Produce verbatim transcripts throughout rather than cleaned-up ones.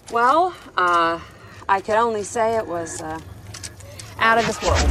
Well, uh, I could only say it was uh, out of this world.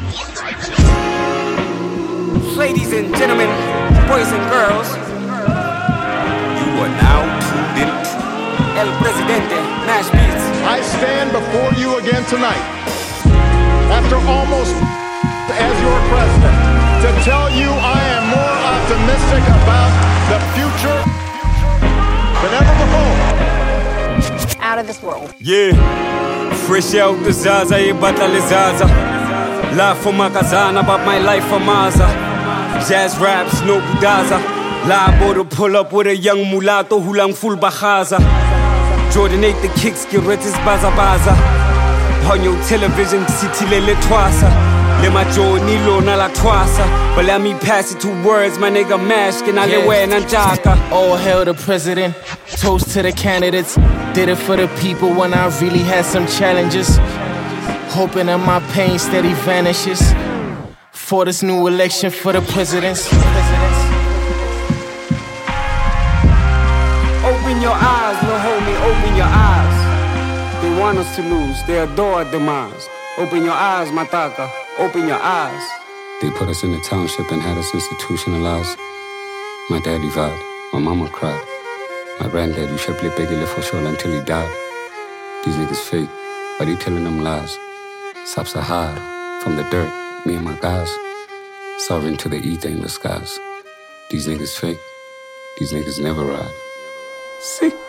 Ladies and gentlemen, boys and girls, you are now tuned in to El Presidente Mash Beats. I stand before you again tonight, after almost as your president, to tell you I am more optimistic about the future than ever before. Out of this world. Yeah, fresh out the Zaza, ye battle Zaza. Laugh for Makazana, about my life for Maza. Jazz raps, no budaza. Liable to pull up with a young mulatto who lang full bahaza. Jordan ate the kicks, get rid his baza baza. On your television, city le twasa. Le majo nilo na la twasa. But let me pass it to words, my nigga mash, can I le wear nanjaka. All hail the president, toast to the candidates. Did it for the people when I really had some challenges. Hoping that my pain steady vanishes. For this new election for the presidents. Open your eyes, no homie, open your eyes. They want us to lose, they adore our demise. Open your eyes, Mataka, open your eyes. They put us in the township and had us institutionalized. My daddy vowed, my mama cried. My granddad, you should play Peggy for sure until he died. These niggas fake, but they telling them lies. Sub-Sahara, from the dirt, me and my guys. Soaring to the ether in the skies. These niggas fake, these niggas never ride. See?